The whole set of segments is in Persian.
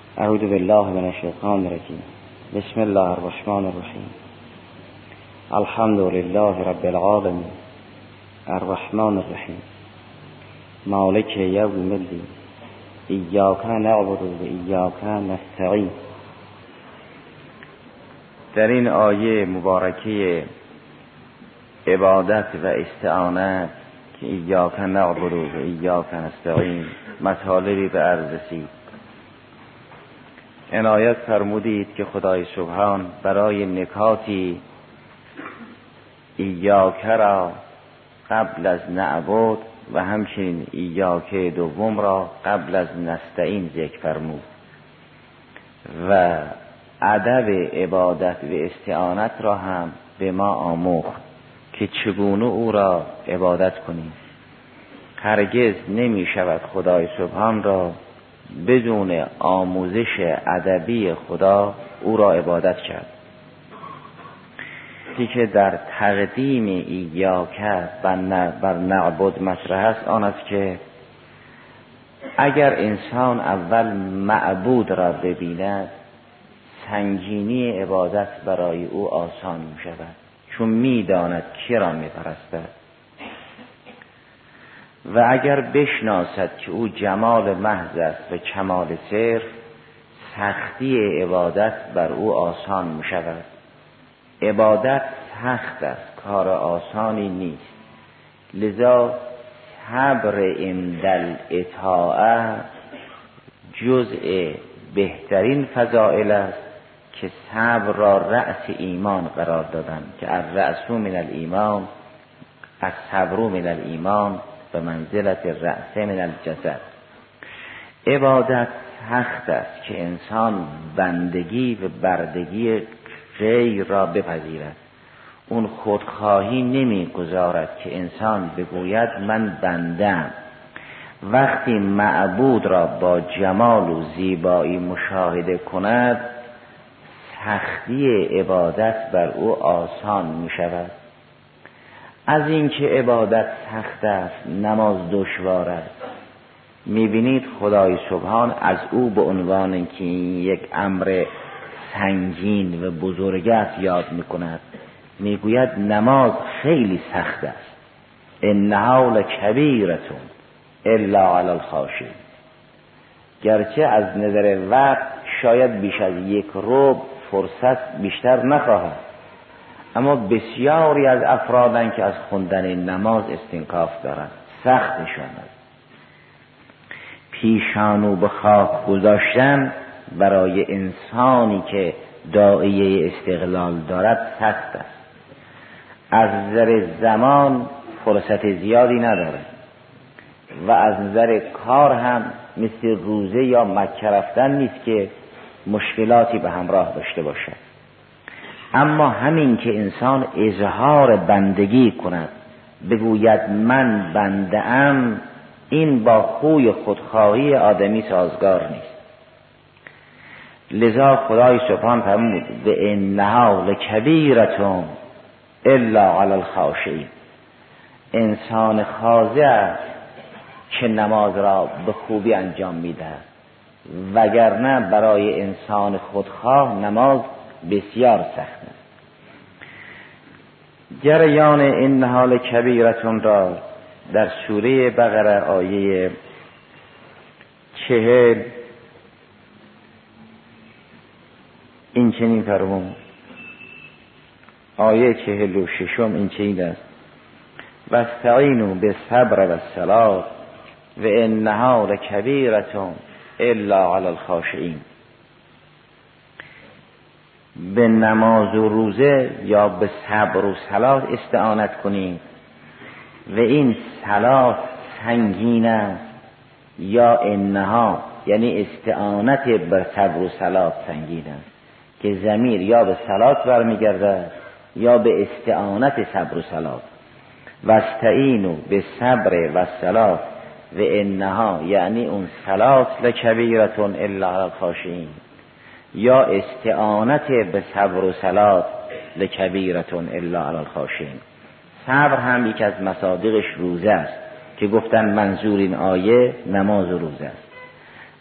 اعوذ بالله من الشیطان الرجیم. بسم الله الرحمن الرحیم. الحمد لله رب العالمین الرحمن الرحیم مالک یوم الدین ایاک نعبد و ایاک نستعین. در این آیه مبارکه عبادت و استعانت که ایاک نعبد و ایاک نستعین مطالبی به عرض رسید، عنایت فرمودید که خدای سبحان برای نکاتی ایاک را قبل از نعبد و همچنین ایاک دوم را قبل از نستعین ذکر فرمود و ادب عبادت و استعانت را هم به ما آموخت که چگونه او را عبادت کنیم. هرگز نمی شود خدای سبحان را بدون آموزش ادبی خدا او را عبادت کرد. که در تقدیم ایاک بر نعبد مطرح است آن است که اگر انسان اول معبود را ببیند سنگینی عبادت برای او آسان می شود، چون می داند کی را می پرستد. و اگر بشناسد که او جمال محض است و کمال صرف، سختی عبادت بر او آسان می شود. عبادت سخت است، کار آسانی نیست، لذا صبر عند الاطاعه جزء بهترین فضائل است که صبر را رأس ایمان قرار دادن که الرأس من الایمان الصبر من الایمان به منزلت الرأس من الجسد. عبادت سخت است که انسان بندگی و بردگی غیر را بپذیرد. اون خودخواهی نمیگذارد که انسان بگوید من بندم. وقتی معبود را با جمال و زیبایی مشاهده کند سختی عبادت بر او آسان می شود. از اینکه عبادت سخت است نماز دشوار است. میبینید خدای سبحان از او به عنوان که یک امر سنگین و بزرگ است یاد میکند، میگوید نماز خیلی سخت است. انها لکبیرتون الا علی الخاشعین. گرچه از نظر وقت شاید بیش از یک ربع فرصت بیشتر نخواهد، اما بسیاری از افرادن که از خوندن نماز استنکاف دارند، سختشان است. پیشانو به خاک گذاشتن برای انسانی که داعیه استقلال دارد سخت است. از نظر زمان فرصت زیادی ندارد و از نظر کار هم مثل روزه یا مکه رفتن نیست که مشکلاتی به همراه داشته باشد. اما همین که انسان اظهار بندگی کند، بگوید من بنده ام، این با خوی خودخواهی آدمی سازگار نیست. لذا خدای سبحان فرمود به انها لکبیرتون الا علی الخاشعین. انسان خاضع است که نماز را به خوبی انجام میدهد، وگرنه برای انسان خودخواه نماز بسیار سخت است. جریان انها لکبیرتون را در سوره بقره آیه 40 این چنین فرمود. آیه 46 این چنین است: واستعینوا بالصبر والصلاة و انها لکبیرتون الا علی الخاشعین. به نماز و روزه یا به صبر و صلات استعانت کنید و این صلات سنگین است، یا انها یعنی استعانت بر صبر و صلات سنگین است که ضمیر یا به صلات برمیگردد یا به استعانت صبر و صلات. واستعینوا بالصبر والصلاة و انها یعنی اون صلات لکبیرتون الا علی الخاشعین، یا استعانت به صبر و صلات لکبیرتون الا علی الخاشعین. صبر هم یک از مصادیقش روزه است که گفتن منظور این آیه نماز و روزه است.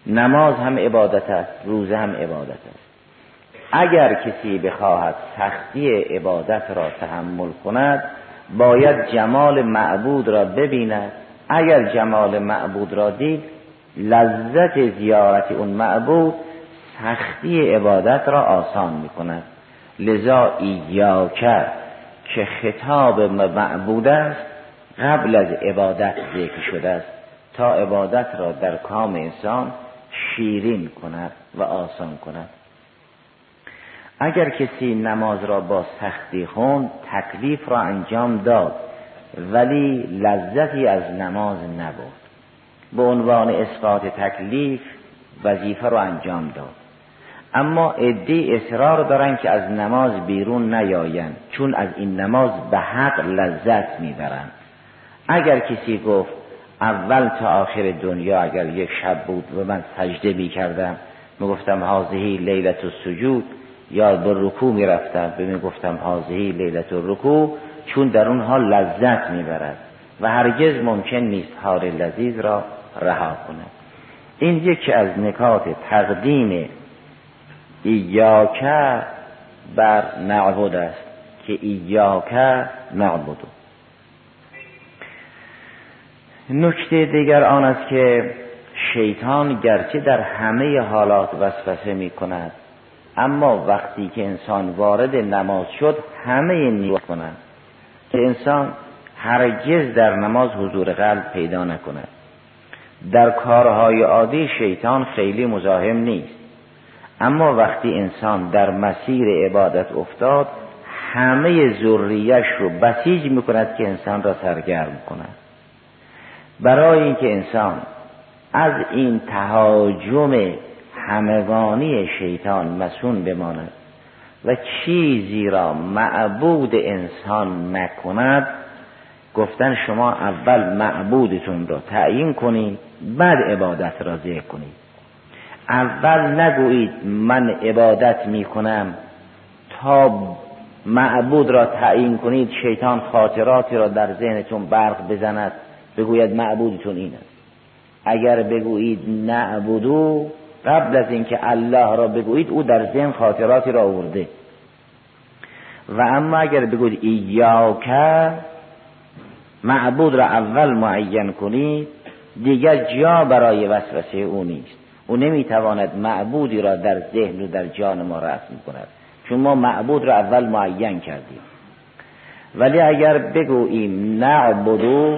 نماز هم عبادت است، روزه هم عبادت است. اگر کسی بخواهد سختی عبادت را تحمل کند باید جمال معبود را ببیند. اگر جمال معبود را دید لذت زیارت اون معبود سختی عبادت را آسان میکند. لذا ایاک که خطاب معبود است قبل از عبادت ذکر شده است تا عبادت را در کام انسان شیرین کند و آسان کند. اگر کسی نماز را با سختی خوند تکلیف را انجام داد ولی لذتی از نماز نبرد، به عنوان اسقاط تکلیف وظیفه را انجام داد. اما عده‌ای اصرار دارن که از نماز بیرون نیایند چون از این نماز به حق لذت میبرند. اگر کسی گفت اول تا آخر دنیا اگر یک شب بود و من سجده میکردم میگفتم هذه لیلة السجود، یا به رکوع میرفتم میگفتم هذه لیلة الرکوع، چون در اونها لذت میبرد و هرگز ممکن نیست حال لذیذ را رها کند. این یکی از نکات تقدیم ایاک بر نعبد است که ایاک نعبد. نکته دیگر آن است که شیطان گرچه در همه حالات وسوسه می کند اما وقتی که انسان وارد نماز شد همه نیت کند که انسان هرگز در نماز حضور قلب پیدا نکند. در کارهای عادی شیطان خیلی مزاحم نیست، اما وقتی انسان در مسیر عبادت افتاد همه ذریه‌اش رو بسیج میکند که انسان را سرگرم کند. برای اینکه انسان از این تهاجم همگانی شیطان مصون بماند و چیزی را معبود انسان نکند، گفتن شما اول معبودتون را تعیین کنید بعد عبادت را ذکر کنید. اول نگویید من عبادت میکنم تا معبود را تعیین کنید شیطان خاطراتی را در ذهنتون برق بزند بگوید معبودتون این است. اگر بگویید نعبدو قبل از اینکه الله را بگویید او در ذهن خاطراتی را آورده، و اما اگر بگویید ایاک معبود را اول معین کنید دیگر جا برای وسوسه او نیست. او نمیتواند معبودی را در ذهن و در جان ما رسم کند چون ما معبود را اول معین کردیم. ولی اگر بگوییم نعبدو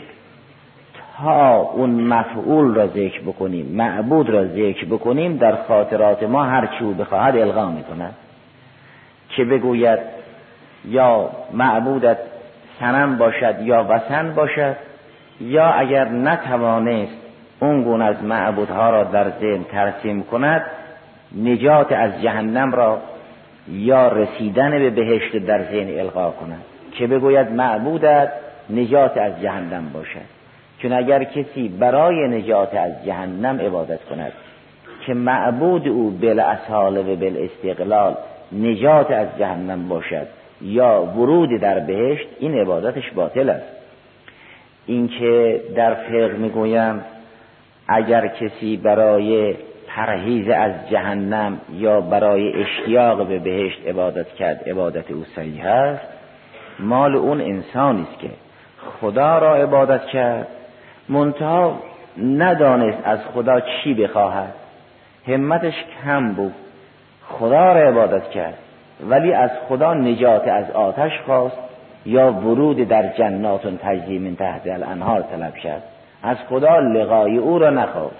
تا اون مفعول را ذکر بکنیم معبود را ذکر بکنیم در خاطرات ما هر چی او بخواهد القا میکند. که بگوید یا معبودت صنم باشد یا وثن باشد، یا اگر نتوانست اون گونه از معبودها را در ذهن ترسیم کند نجات از جهنم را یا رسیدن به بهشت در ذهن القا کند که بگوید معبودت نجات از جهنم باشد. چون اگر کسی برای نجات از جهنم عبادت کند که معبود او بالاصاله و بالاستقلال نجات از جهنم باشد یا ورود در بهشت، این عبادتش باطل است. این که در فقه میگویم اگر کسی برای پرهیز از جهنم یا برای اشتیاق به بهشت عبادت کرد عبادت او صحیح است، مال اون انسانی است که خدا را عبادت کرد منتها ندانست از خدا چی بخواهد، همتش کم بود، خدا را عبادت کرد ولی از خدا نجات از آتش خواست یا ورود در جنات تجری من تحت الانهار طلب کرد، از خدا لقای او را نخواست،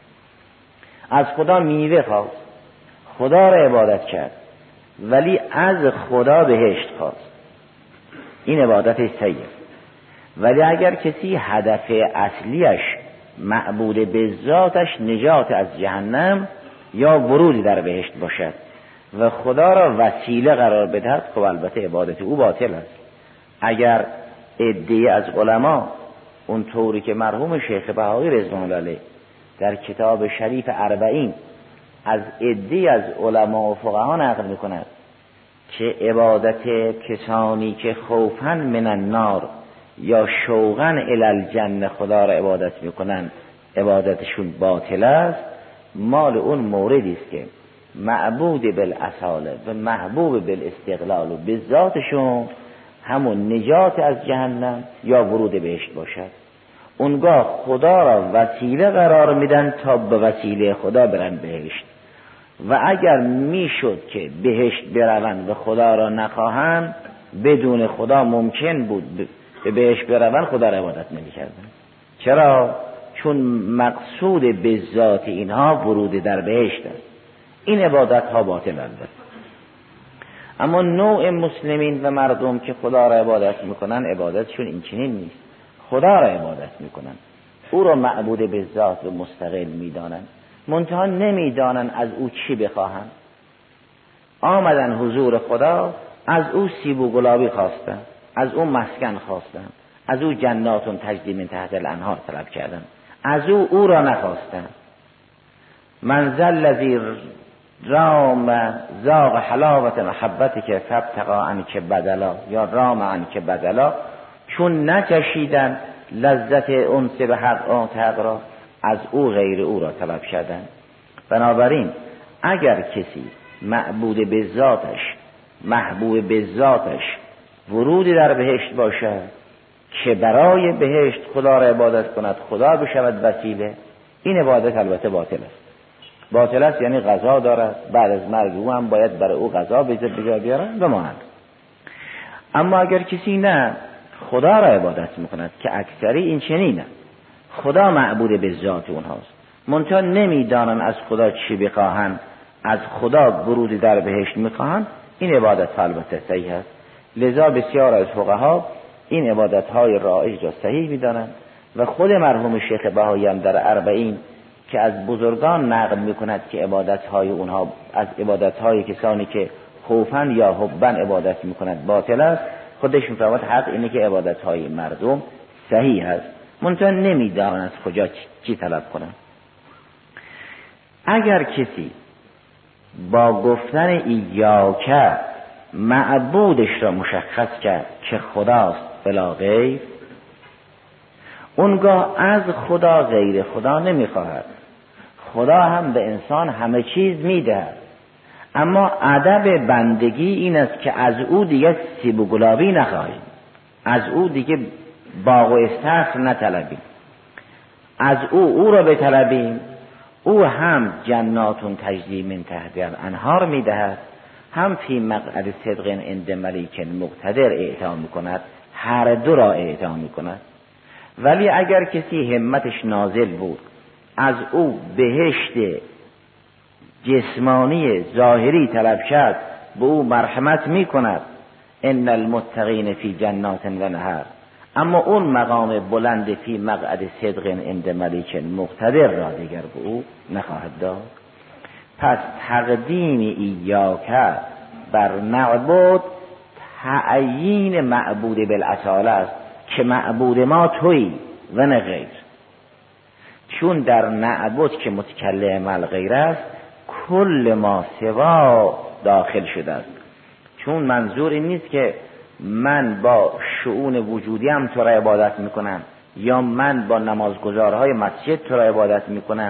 از خدا میوه خواست، خدا را عبادت کرد ولی از خدا بهشت خواست، این عبادت صحیح. ولی اگر کسی هدف اصلیش معبود به ذاتش نجات از جهنم یا ورود در بهشت باشد و خدا را وسیله قرار بدهد، خب البته عبادت او باطل است. اگر عده‌ای از علما اون طوری که مرحوم شیخ بهایی رضوان الله علیه در کتاب شریف اربعین از عده‌ای از علما و فقها نقل می‌کند که عبادت کسانی که خوفاً من النار یا شوقاً الی الجنه خدا را عبادت می‌کنند عبادتشون باطل است، مال اون موردی است که معبود بالاصاله و محبوب بالاستقلال و به ذاتشون همون نجات از جهنم یا ورود بهشت باشد. اونگاه خدا را وسیله قرار میدن تا به وسیله خدا برن بهشت، و اگر میشد که بهشت بروند و خدا را نخواهند، بدون خدا ممکن بود به بهشت بروند، خدا را عبادت نمی‌کردند. چرا؟ چون مقصود به ذات اینها ورود در بهشت است. این عبادت ها باطلند. اما نوع مسلمین و مردم که خدا را عبادت میکنن، عبادتشون این چنین نیست. خدا را عبادت میکنن، او را معبود به ذات و مستقل میدانن، منتها نمیدانن از او چی بخواهن. آمدن حضور خدا، از او سیب و گلابی خواستن، از او مسکن خواستن، از او جناتون تجری من تحت الانهار طلب کردن، از او را نخواستن. من ذا الذی رام ذاق حلاوت محبتک فابتغى عنک بدلا، یا رام عنک بدلا، چون نچشیدن لذت انس به حق را، از او غیر او را طلب کردن. بنابراین اگر کسی معبود به ذاتش، محبوب به ذاتش ورودی در بهشت باشد که برای بهشت خدا را عبادت کند، خدا بشود وسیله، این عبادت البته باطل است. باطل است یعنی قضا دارد، بعد از مرگ او هم باید برای او قضا به جا بیارن و ماند. اما اگر کسی نه خدا را عبادت میکند، که اکثری این چنینه، خدا معبود به ذات اونهاست، منتها نمیدانن از خدا چی بخواهند، از خدا ورود در بهشت میخواهند، این عبادت البته صحیح است. لذا بسیار از فقها این عبادت های رایج را صحیح میدانند و خود مرحوم شیخ بهایی هم در اربعین که از بزرگان نقل میکند که عبادت های اونها از عبادت های کسانی که خوفاً یا حباً عبادت میکند باطل است، خودش میفرماید حق اینه که عبادت های مردم صحیح است، منتها نمیدانند از کجا چی طلب کنند. اگر کسی با گفتن ایاک معبودش را مشخص کرد که خداست بلا غیر، اونگاه از خدا غیر خدا نمیخواهد. خدا هم به انسان همه چیز میدهد، اما ادب بندگی این است که از او دیگه سیب و گلابی نخواهیم، از او دیگه باغ و استخر نطلبیم، از او را بطلبیم. او هم جناتون تجری من تحت الانهار میدهد، هم فی مقعد صدق عند ملیک مقتدر اعطا میکند، هر دو را اعطا میکند. ولی اگر کسی همتش نازل بود، از او بهشت جسمانی ظاهری طلب کرد، به او مرحمت میکند، ان المتقین فی جنات و نهر، اما اون مقام بلند فی مقعد صدق عند ملیک مقتدر را دیگر به او نخواهد داد. پس تقدیم ایاک بر معبود تعیین معبود بالاصاله است که معبود ما تویی و نه غیر. چون در معبود که متکلم الغیر است، کل ما سوا داخل شده است. چون منظور این نیست که من با شؤون وجودیم تو را عبادت میکنم، یا من با نمازگزارهای مسجد تو را عبادت میکنم،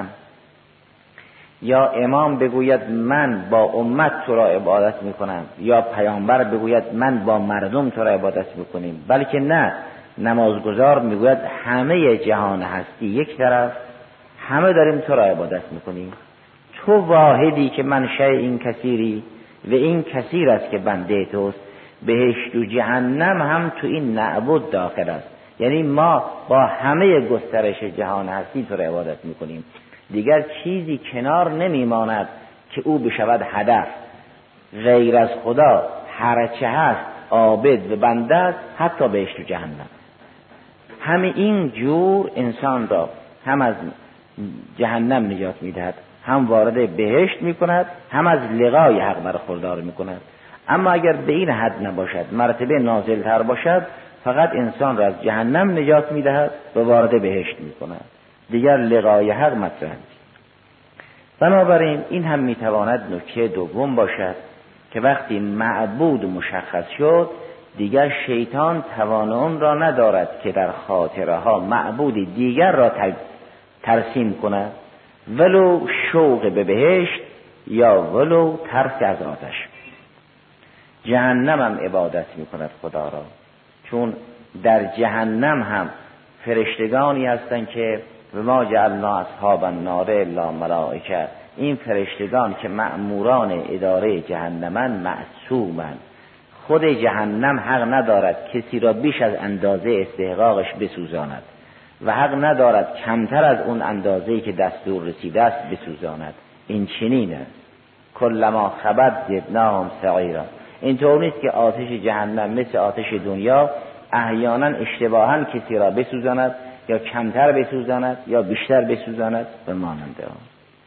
یا امام بگوید من با امت تو را عبادت میکنم، یا پیامبر بگوید من با مردم تو را عبادت میکنیم، بلکه نه، نمازگزار میگوید همه جهان هستی یک طرف، همه داریم تو را عبادت میکنیم. تو واحدی که منشأ این کثیری و این کثیر است که بنده توست. بهشت و جهنم هم تو این معبود داخل است، یعنی ما با همه گسترش جهان هستی تو را عبادت میکنیم، دیگر چیزی کنار نمیماند که او بشود هدف. غیر از خدا هرچه هست عابد و بنده است، حتی بهشت و جهنم. همه این جور انسان را هم از جهنم نجات میدهد، هم وارد بهشت میکند، هم از لقای حق برخوردار میکند. اما اگر به این حد نباشد، مرتبه نازل تر باشد، فقط انسان را از جهنم نجات میدهد و وارد بهشت میکند، دیگر لقای حق مطرح نیست. بنابراین این هم میتواند نکته دوم باشد که وقتی معبود مشخص شد، دیگر شیطان توان آن را ندارد که در خاطرها معبودی دیگر را ترسیم کند، ولو شوق به بهشت یا ولو ترس از آتش. جهنم هم عبادت میکند خدا را، چون در جهنم هم فرشتگانی هستند که و ما جعلنا اصحاب النار الا ملائکه، این فرشتگان که مأموران اداره جهنمن معصومن. خود جهنم حق ندارد کسی را بیش از اندازه استحقاقش بسوزاند و حق ندارد کمتر از اون اندازه‌ای که دستور رسیده است بسوزاند. این چنینه، کلما خبت زدناهم سعیرا. اینطور نیست که آتش جهنم مثل آتش دنیا احیانا اشتباها کسی را بسوزاند یا کمتر بسوزاند یا بیشتر بسوزاند و مانند آن.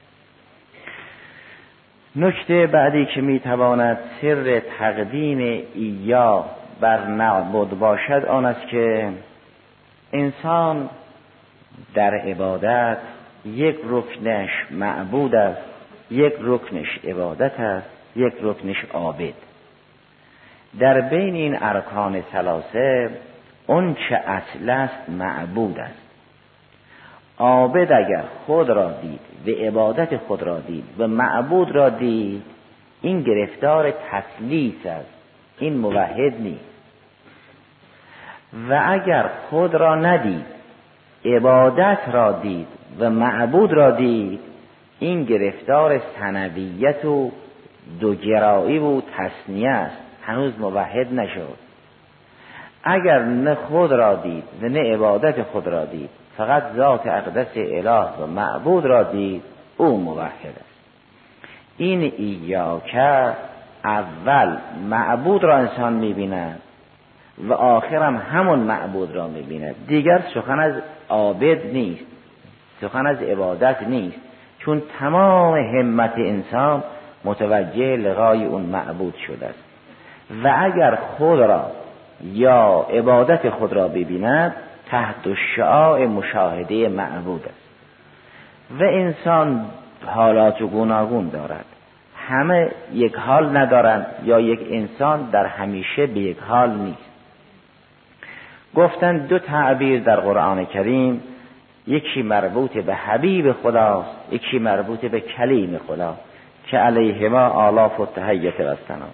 نکته بعدی که میتواند سر تقدیم ایا بر نعبد باشد آن است که انسان در عبادت یک رکنش معبود است، یک رکنش عبادت است، یک رکنش عابد. در بین این ارکان ثلاثه اون چه اصل است معبود است. عابد اگر خود را دید و عبادت خود را دید و معبود را دید، این گرفتار تثلیث است، این موحد نیست. و اگر خود را ندید، عبادت را دید و معبود را دید، این گرفتار ثنویت و دوگرایی و تثنیه است، هنوز موحد نشد. اگر نه خود را دید و نه عبادت خود را دید، فقط ذات اقدس اله و معبود را دید، او موحد است. این ایاکه اول معبود را انسان می‌بیند و آخرم همون معبود را می‌بیند. دیگر سخن از عابد نیست، سخن از عبادت نیست، چون تمام همت انسان متوجه لقای اون معبود شده است. و اگر خود را یا عبادت خود را ببیند، تحت شعاع مشاهده معبود است. و انسان حالات گوناگون دارد، همه یک حال ندارند یا یک انسان در همیشه به یک حال نیست. گفتن دو تعبیر در قرآن کریم، یکی مربوط به حبیب خداست، یکی مربوط به کلیم خدا که علیهما آلاف و تحیت و ثنا.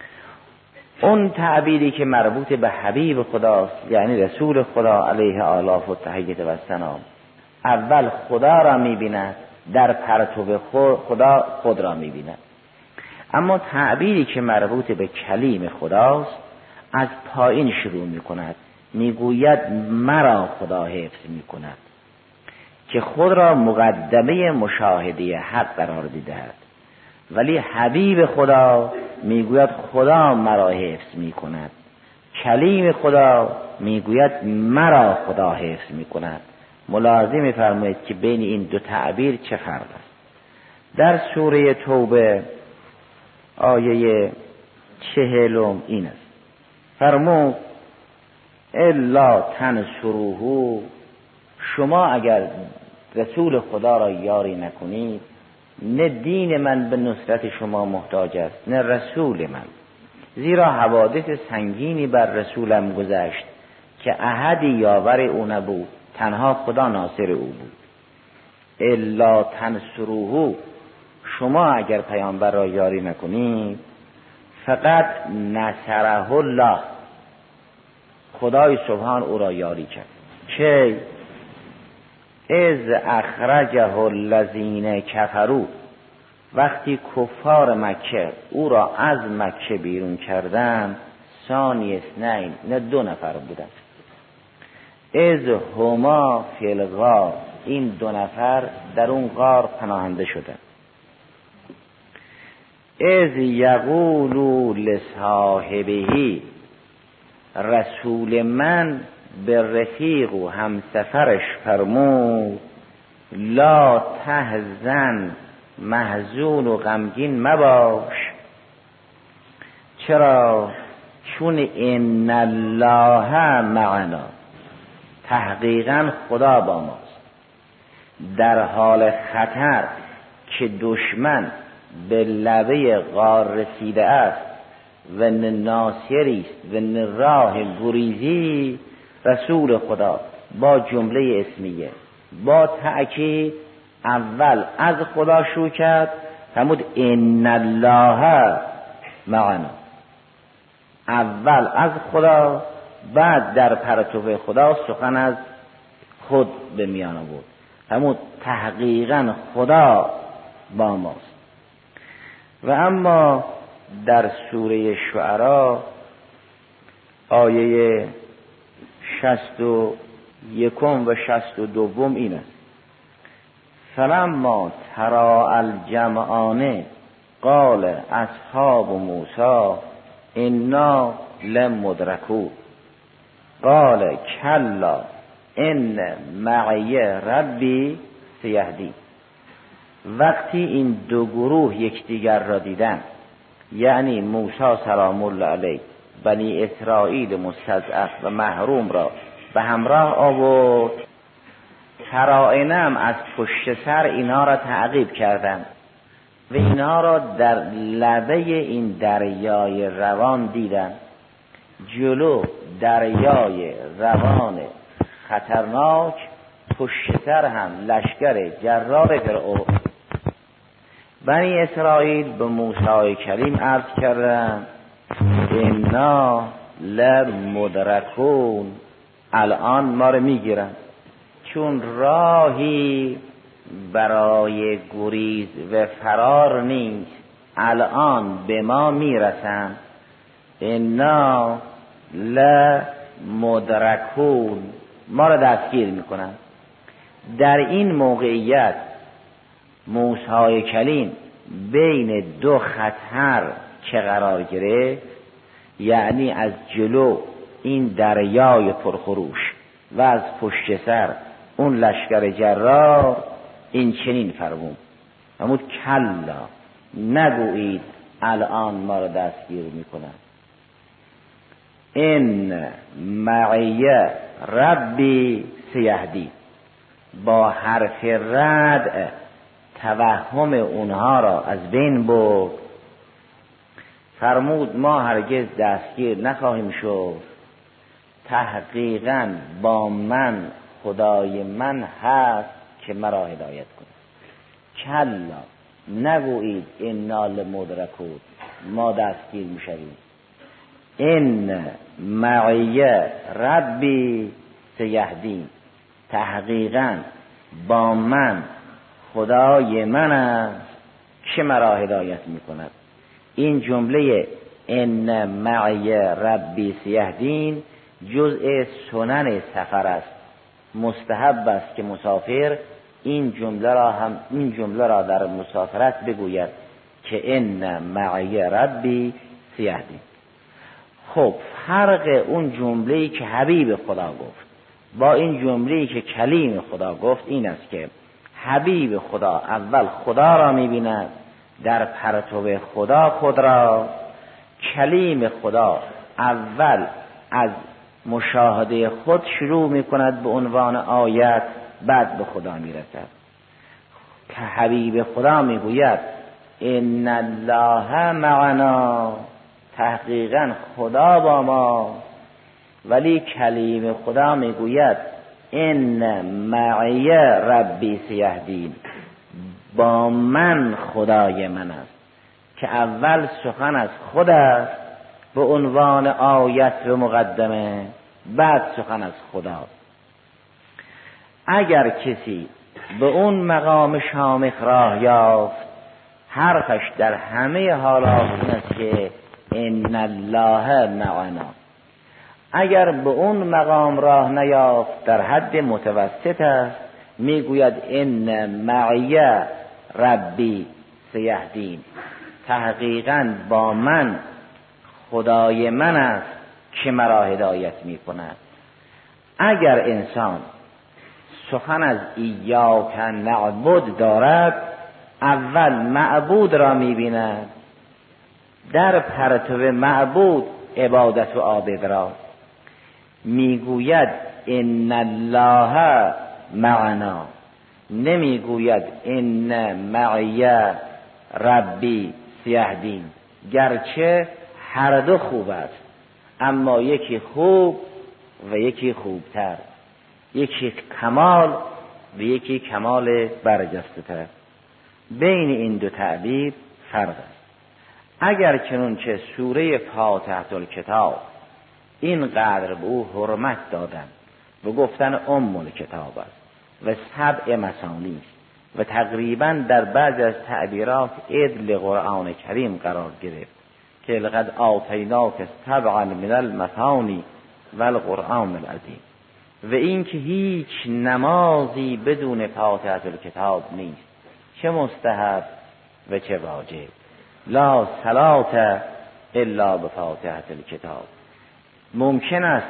اون تعبیری که مربوط به حبیب خداست یعنی رسول خدا علیه آلاف و تحیت و ثنا، اول خدا را می‌بیند، در پرتو خدا خود را می‌بیند. اما تعبیری که مربوط به کلیم خداست از پایین شروع می‌کند، میگوید مرا خدا حفظ می‌کند، که خود را مقدمه مشاهده حق قرار دیدهد. ولی حبیب خدا میگوید خدا مرا حفظ میکند، کلیم خدا میگوید مرا خدا حفظ میکند. ملاحظه میفرمایید که بین این دو تعبیر چه فرق است. در سوره توبه آیه 40 این است، فرمود الا تنصروه، شما اگر رسول خدا را یاری نکنید، نه دین من به نصرت شما محتاج است نه رسول من، زیرا حوادث سنگینی بر رسولم گذشت که احدی یاور او نبود، تنها خدا ناصر او بود. الا تنصروه، شما اگر پیامبر را یاری نکنید، فقط نصره الله، خدای سبحان او را یاری کرد. که از اخرجه الذین کفروا، وقتی کفار مکه او را از مکه بیرون کردند، ثانی اثنین، نه دو نفر بودند، از هما فی الغار، این دو نفر در اون غار پناهنده شدند. از یقولوا لصاحبه، رسول من به رفیق و همسفرش فرمود لا تحزن، محزون و غمگین مباش. چرا؟ چون ان الله معنا، تحقیقا خدا با ماست. در حال خطر که دشمن به لبه غار رسیده است و نه ناصری است و نه راه گریزی، رسول خدا با جمله اسمیه با تأکید اول از خدا شروع کرد، فرمود ان الله معنا. اول از خدا، بعد در پرتو خدا سخن از خود به میان آورد، فرمود تحقیقا خدا با ماست. و اما در سوره شعراء آیه 61 و 62 این است: فلما تراءى الجمعان قال اصحاب موسی انا لمدرکون قال کلا ان معی ربی سیهدین. وقتی این دو گروه یکدیگر را دیدن، یعنی موسی سلام الله علیه بنی اسرائیل مستضعف و محروم را به همراه آورد، ترائنم از پشت سر اینها را تعقیب کردند و اینها را در لبه این دریای روان دیدند. جلو دریای روان خطرناک، پشت سر هم لشکر جرار فرعون. بنی اسرائیل به موسی کریم عرض کردند انا لمدرکون، الان ما رو میگیرن، چون راهی برای گریز و فرار نیست، الان به ما میرسن. انا لمدرکون، ما رو دستگیر میکنن. در این موقعیت موسی کلیم بین دو خطر که قرار گرفت، یعنی از جلو این دریای پرخروش و از پشت سر اون لشکر جرار، این چنین فرمود کلا، نگویید الان ما را دستگیر میکنن. ان معی ربی سیهدی، با حرف رد توهم اونها را از بین برد. فرمود ما هرگز دستگیر نخواهیم شد، تحقیقاً با من خدای من هست که مرا هدایت کند. کلا، نگویید انا لمدرکون، ما دستگیر میشویم. ان معی ربی سیهدین، تحقیقاً با من خدای من است که مرا هدایت میکند. این جمله ان معی ربی سیهدین جزء سنن سفر است. مستحب است که مسافر این جمله را در مسافرت بگوید که ان معی ربی سیهدین. خب فرق اون جمله‌ای که حبیب خدا گفت با این جمله‌ای که کلیم خدا گفت این است که حبیب خدا اول خدا را می‌بیند در پرتو خدا خود را، کلیم خدا اول از مشاهده خود شروع می‌کند به عنوان آیت، بعد به خدا می‌رسد. که حبیب خدا می‌گوید ان الله معنا، تحقیقاً خدا با ما، ولی کلیم خدا میگوید ان معی ربی سیهدین، با من خدای من است، که اول سخن از خود است به عنوان آیت و مقدمه، بعد سخن از خدا. اگر کسی به اون مقام شامخ راه یافت، حرفش در همه حالات این است که ان الله معنا. اگر به اون مقام راه نیافت، در حد متوسط است، میگوید ان معی ربی سیهدین، تحقیقاً با من خدای من است که مرا هدایت میکند. اگر انسان سخن از ایاک نعبد دارد، اول معبود را میبیند، در پرتو معبود عبادت و عابد را میگوید ان الله معنا، نمیگوید ان معی ربی سیهدین، گرچه هر دو خوب است، اما یکی خوب و یکی خوبتر، یکی کمال و یکی کمال برجسته تر. بین این دو تعبیر فرق است. اگر چنانچه سوره فاتحه الکتاب اینقدر به او حرمت دادن و گفتن ام الکتاب است و 7 مثانی است و تقریبا در بعض از تعبیرات عدل قرآن کریم قرار گرفت که لقد آتیناک 7 من المثانی و القرآن العظیم، و این که هیچ نمازی بدون فاتحه الکتاب نیست، چه مستحب و چه واجب. لا صلاة الا بفاتحه الکتاب. ممکن است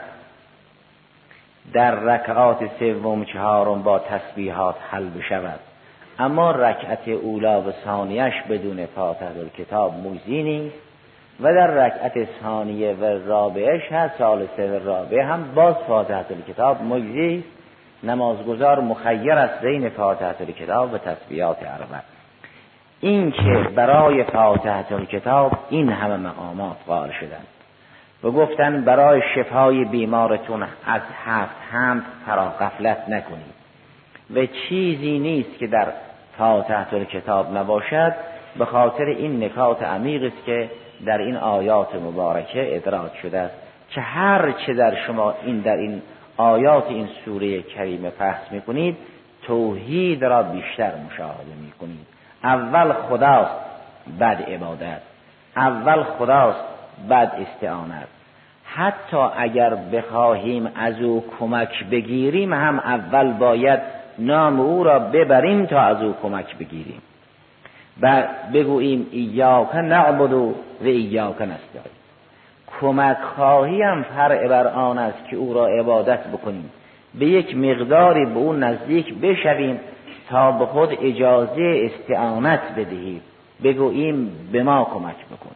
در رکعات سوم چهارم با تسبیحات حل بشود، اما رکعت اولا و ثانیش بدون فاتحه الکتاب مجزی نیست و در رکعت ثانیه و رابعش هست، ثالثه و رابعه هم باز فاتحه الکتاب مجزی است. نمازگزار مخیر است بین فاتحه الکتاب و تسبیحات اربع. این که برای فاتحه الکتاب این همه مقامات قائل شدند و گفتن برای شفای بیمارتون از 7 حمد فرا غفلت نکنید و چیزی نیست که در فاتحه الکتاب نباشد، به خاطر این نکات عمیق است که در این آیات مبارکه ادراک شده است که هر چه در شما در این آیات این سوره کریمه بحث میکنید توحید را بیشتر مشاهده میکنید. اول خداست، بعد عبادت، اول خداست، بعد استعانت. حتی اگر بخواهیم از او کمک بگیریم هم اول باید نام او را ببریم تا از او کمک بگیریم. بگوییم ایاک نعبد و ایاک نستعین. کمک خواهی هم فرع بر آن است که او را عبادت بکنیم، به یک مقداری به او نزدیک بشویم تا به خود اجازه استعانت بدهیم، بگوییم به ما کمک بکن.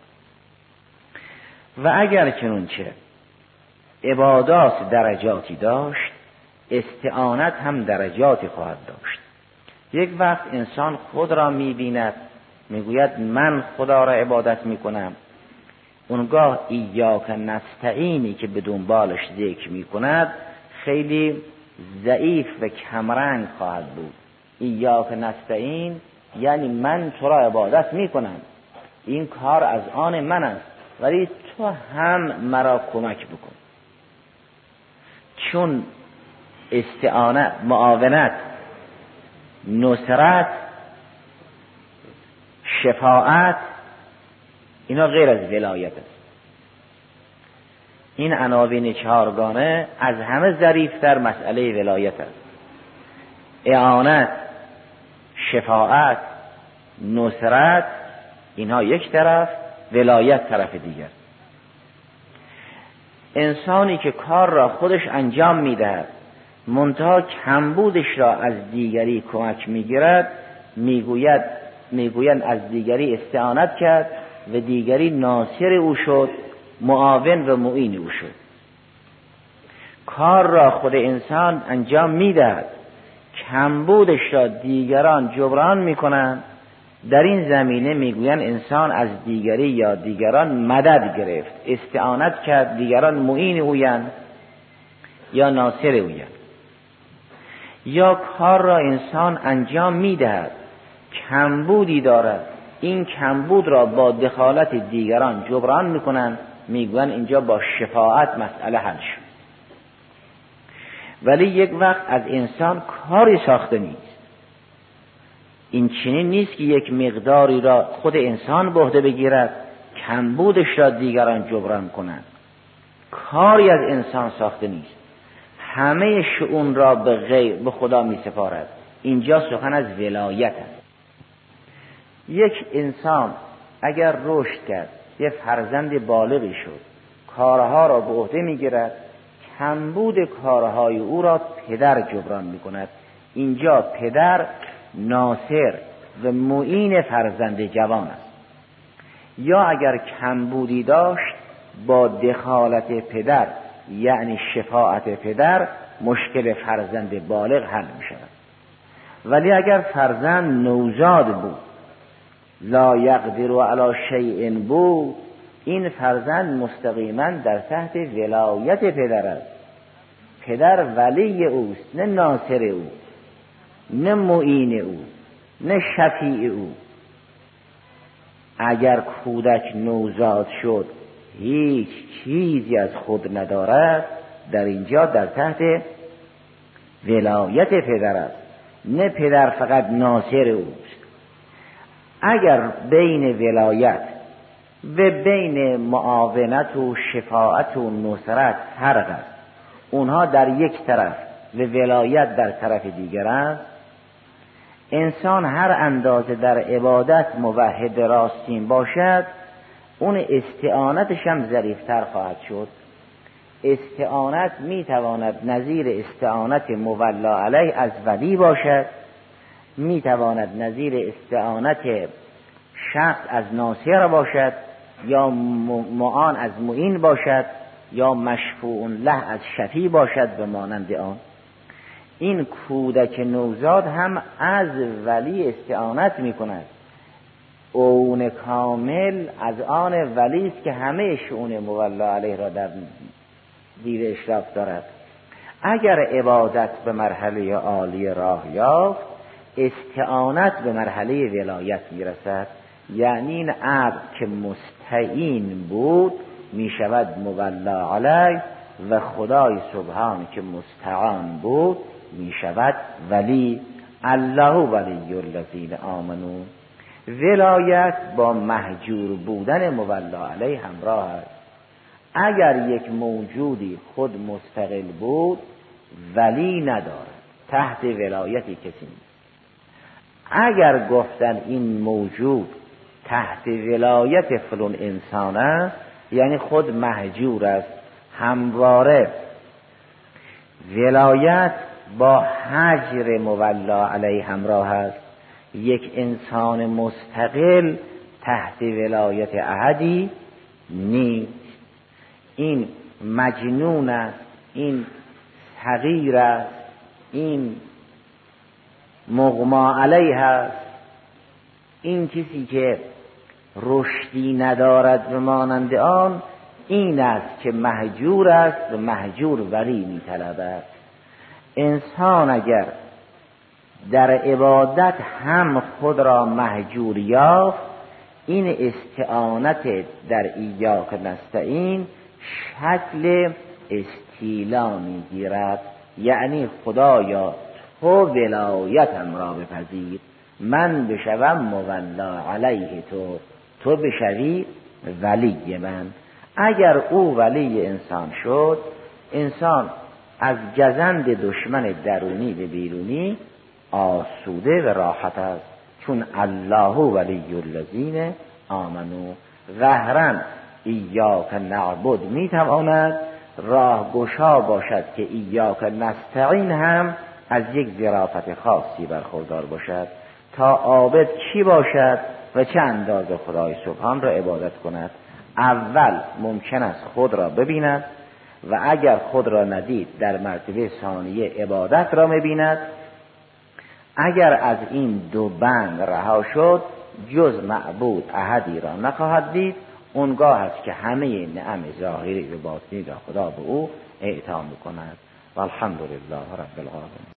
و اگر چنانچه عبادات درجاتی داشت، استعانت هم درجاتی خواهد داشت. یک وقت انسان خود را می‌بیند میگوید من خدا را عبادت میکنم، اونگاه ایاک نستعینی که به دنبالش ذکر میکند خیلی ضعیف و کمرنگ خواهد بود. ایاک نستعین یعنی من تو را عبادت میکنم، این کار از آن من است، ولی تو هم مرا کمک بکن. چون استعانت، معاونت، نصرت، شفاعت اینا غیر از ولایت است. این عناوین 4گانه از همه ظریف‌تر مسئله ولایت است. اعانت، شفاعت، نصرت اینها یک طرف، ولایت طرف دیگر. انسانی که کار را خودش انجام میدهد منتها کمبودش را از دیگری کمک میگیرد، میگویند از دیگری استعانت کرد و دیگری ناصر او شد، معاون و معین او شد. کار را خود انسان انجام میدهد، کمبودش را دیگران جبران میکنند، در این زمینه میگویند انسان از دیگری یا دیگران مدد گرفت، استعانت کرد، دیگران معین اویند یا ناصر اویند. یا کار را انسان انجام میدهد، کمبودی دارد، این کمبود را با دخالت دیگران جبران میکنند، میگویند اینجا با شفاعت مسئله حل شد. ولی یک وقت از انسان کاری ساخته نیست. این چنین نیست که یک مقداری را خود انسان به عهده بگیرد، کمبودش را دیگران جبران کنند. کاری از انسان ساخته نیست، همه شؤون را به خدا می سپارد. اینجا سخن از ولایت است. یک انسان اگر رشد کرد، یک فرزند بالغی شد، کارها را به عهده می گیرد، کمبود کارهای او را پدر جبران می کند. اینجا پدر ناصر و معین فرزند جوان است. یا اگر کمبودی داشت با دخالت پدر یعنی شفاعت پدر مشکل فرزند بالغ حل می شود. ولی اگر فرزند نوزاد بود، لا یقدر علی شیء بود، این فرزند مستقیما در تحت ولایت پدر است. پدر ولی اوست نه ناصر او. نه معین او، نه شفیع او. اگر کودک نوزاد شد هیچ چیزی از خود ندارد، در اینجا در تحت ولایت پدر است، نه پدر فقط ناصر اوست. اگر بین ولایت و بین معاونت و شفاعت و نصرت فرق است، اونها در یک طرف و ولایت در طرف دیگر است، انسان هر اندازه در عبادت موحد راستین باشد، اون استعانتش هم ظریفتر خواهد شد. استعانت میتواند نظیر استعانت مولا علیه از ولی باشد، میتواند نظیر استعانت شخص از ناصر باشد، یا معان از معین باشد، یا مشفوع له از شفیع باشد به مانند آن. این کودک نوزاد هم از ولی استعانت می کند. اون کامل از آن ولی است که همه شؤون مولا علیه را در زیر اشراف دارد. اگر عبادت به مرحله عالی راه یافت، استعانت به مرحله ولایت می رسد. یعنی این عبد که مستعین بود می شود مولا علیه، و خدای سبحان که مستعان بود می شود ولی. الله ولی الذین آمنو. ولایت با مهجور بودن مولا علیه همراه است. اگر یک موجودی خود مستقل بود ولی ندارد، تحت ولایتی کسی نیست. اگر گفتن این موجود تحت ولایت فلان انسان است، یعنی خود مهجور است. همواره ولایت با حجر مولا علیه همراه است. یک انسان مستقل تحت ولایت احدی نیست. این مجنون است، این صغیر است، این مغما علیه است. این کسی که رشدی ندارد به مانند آن، این است که مهجور است و مهجور ولی می طلبد. انسان اگر در عبادت هم خود را مهجور یافت، این استعانت در ایاک نستعین شکل استیلا می گیرد. یعنی خدایا تو ولایتم را بپذیر، من بشوم مولا علیه تو بشوی ولی من. اگر او ولی انسان شد، انسان از گزند دشمن درونی به بیرونی آسوده و راحت است، چون الله ولی الذین آمنو. ظاهراً ایاک نعبد می تواند راه گشا باشد که ایاک نستعین هم از یک ظرافت خاصی برخوردار باشد، تا عابد چی باشد و چه اندازه خدای سبحان را عبادت کند. اول ممکن است خود را ببیند، و اگر خود را ندید در مرتبه ثانیه عبادت را می‌بیند. اگر از این دو بند رها شد، جز معبود احدی را نخواهد دید. اونگاه است که همه نعم ظاهری و باطنی را خدا به او اعطا می‌کند. والحمدلله رب العالمین.